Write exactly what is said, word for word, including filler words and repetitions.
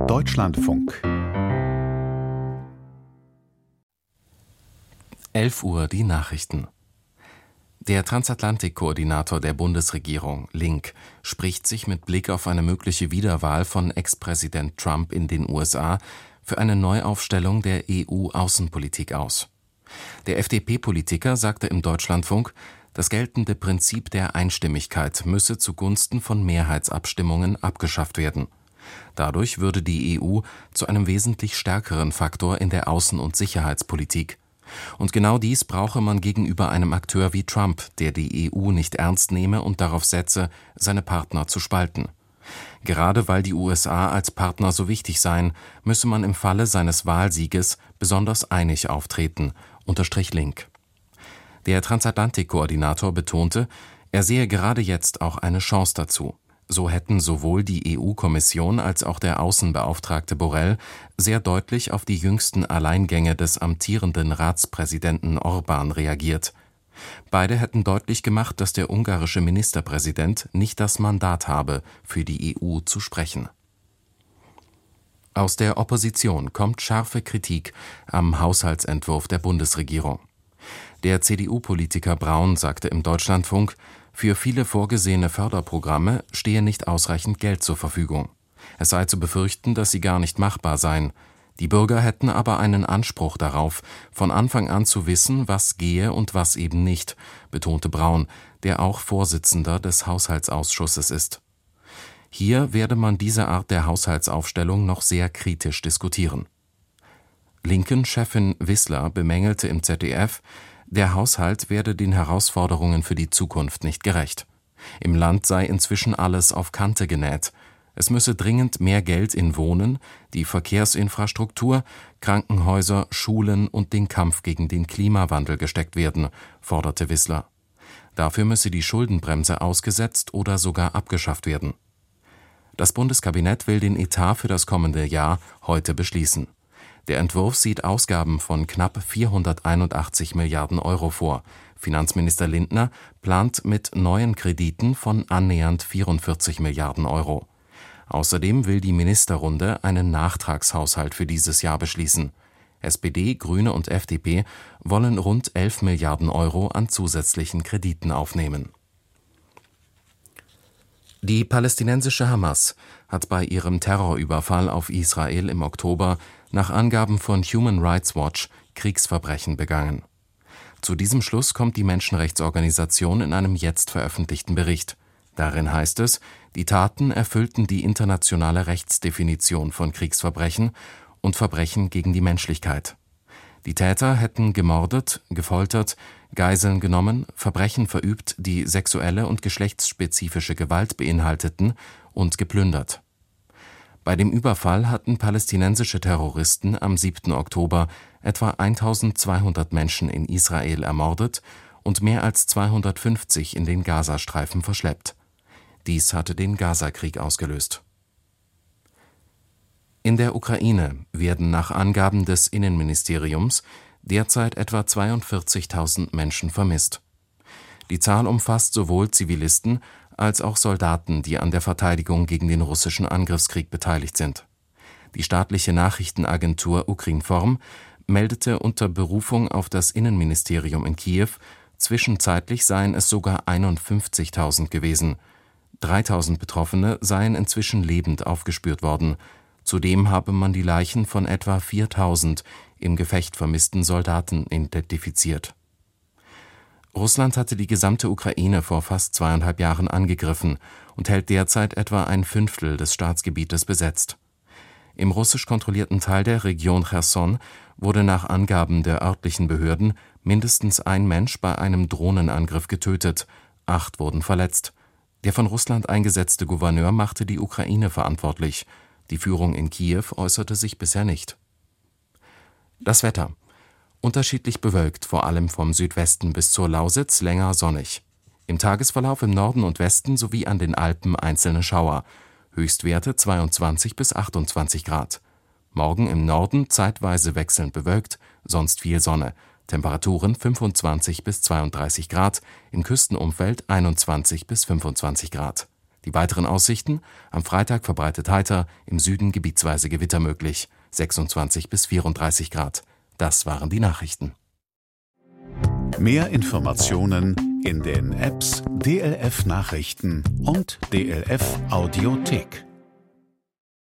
Deutschlandfunk. elf Uhr die Nachrichten. Der Transatlantik-Koordinator der Bundesregierung, Link, spricht sich mit Blick auf eine mögliche Wiederwahl von Ex-Präsident Trump in den U S A für eine Neuaufstellung der E U-Außenpolitik aus. Der F D P-Politiker sagte im Deutschlandfunk, das geltende Prinzip der Einstimmigkeit müsse zugunsten von Mehrheitsabstimmungen abgeschafft werden. Dadurch würde die E U zu einem wesentlich stärkeren Faktor in der Außen- und Sicherheitspolitik. Und genau dies brauche man gegenüber einem Akteur wie Trump, der die E U nicht ernst nehme und darauf setze, seine Partner zu spalten. Gerade weil die U S A als Partner so wichtig seien, müsse man im Falle seines Wahlsieges besonders einig auftreten, unterstrich Link. Der Transatlantik-Koordinator betonte, er sehe gerade jetzt auch eine Chance dazu. So hätten sowohl die E U-Kommission als auch der Außenbeauftragte Borrell sehr deutlich auf die jüngsten Alleingänge des amtierenden Ratspräsidenten Orbán reagiert. Beide hätten deutlich gemacht, dass der ungarische Ministerpräsident nicht das Mandat habe, für die E U zu sprechen. Aus der Opposition kommt scharfe Kritik am Haushaltsentwurf der Bundesregierung. Der C D U-Politiker Braun sagte im Deutschlandfunk, für viele vorgesehene Förderprogramme stehe nicht ausreichend Geld zur Verfügung. Es sei zu befürchten, dass sie gar nicht machbar seien. Die Bürger hätten aber einen Anspruch darauf, von Anfang an zu wissen, was gehe und was eben nicht, betonte Braun, der auch Vorsitzender des Haushaltsausschusses ist. Hier werde man diese Art der Haushaltsaufstellung noch sehr kritisch diskutieren. Linken-Chefin Wissler bemängelte im Z D F, der Haushalt werde den Herausforderungen für die Zukunft nicht gerecht. Im Land sei inzwischen alles auf Kante genäht. Es müsse dringend mehr Geld in Wohnen, die Verkehrsinfrastruktur, Krankenhäuser, Schulen und den Kampf gegen den Klimawandel gesteckt werden, forderte Wissler. Dafür müsse die Schuldenbremse ausgesetzt oder sogar abgeschafft werden. Das Bundeskabinett will den Etat für das kommende Jahr heute beschließen. Der Entwurf sieht Ausgaben von knapp vierhunderteinundachtzig Milliarden Euro vor. Finanzminister Lindner plant mit neuen Krediten von annähernd vierundvierzig Milliarden Euro. Außerdem will die Ministerrunde einen Nachtragshaushalt für dieses Jahr beschließen. S P D, Grüne und F D P wollen rund elf Milliarden Euro an zusätzlichen Krediten aufnehmen. Die palästinensische Hamas hat bei ihrem Terrorüberfall auf Israel im Oktober nach Angaben von Human Rights Watch Kriegsverbrechen begangen. Zu diesem Schluss kommt die Menschenrechtsorganisation in einem jetzt veröffentlichten Bericht. Darin heißt es, die Taten erfüllten die internationale Rechtsdefinition von Kriegsverbrechen und Verbrechen gegen die Menschlichkeit. Die Täter hätten gemordet, gefoltert, Geiseln genommen, Verbrechen verübt, die sexuelle und geschlechtsspezifische Gewalt beinhalteten, und geplündert. Bei dem Überfall hatten palästinensische Terroristen am siebten Oktober etwa eintausendzweihundert Menschen in Israel ermordet und mehr als zweihundertfünfzig in den Gazastreifen verschleppt. Dies hatte den Gazakrieg ausgelöst. In der Ukraine werden nach Angaben des Innenministeriums derzeit etwa zweiundvierzigtausend Menschen vermisst. Die Zahl umfasst sowohl Zivilisten als auch Soldaten, die an der Verteidigung gegen den russischen Angriffskrieg beteiligt sind. Die staatliche Nachrichtenagentur Ukrinform meldete unter Berufung auf das Innenministerium in Kiew, zwischenzeitlich seien es sogar einundfünfzigtausend gewesen. dreitausend Betroffene seien inzwischen lebend aufgespürt worden. Zudem habe man die Leichen von etwa viertausend im Gefecht vermissten Soldaten identifiziert. Russland hatte die gesamte Ukraine vor fast zweieinhalb Jahren angegriffen und hält derzeit etwa ein Fünftel des Staatsgebietes besetzt. Im russisch kontrollierten Teil der Region Cherson wurde nach Angaben der örtlichen Behörden mindestens ein Mensch bei einem Drohnenangriff getötet, acht wurden verletzt. Der von Russland eingesetzte Gouverneur machte die Ukraine verantwortlich. Die Führung in Kiew äußerte sich bisher nicht. Das Wetter. Unterschiedlich bewölkt, vor allem vom Südwesten bis zur Lausitz länger sonnig. Im Tagesverlauf im Norden und Westen sowie an den Alpen einzelne Schauer. Höchstwerte zweiundzwanzig bis achtundzwanzig Grad. Morgen im Norden zeitweise wechselnd bewölkt, sonst viel Sonne. Temperaturen fünfundzwanzig bis zweiunddreißig Grad, im Küstenumfeld einundzwanzig bis fünfundzwanzig Grad. Die weiteren Aussichten: am Freitag verbreitet heiter, im Süden gebietsweise Gewitter möglich, sechsundzwanzig bis vierunddreißig Grad. Das waren die Nachrichten. Mehr Informationen in den Apps D L F Nachrichten und D L F Audiothek.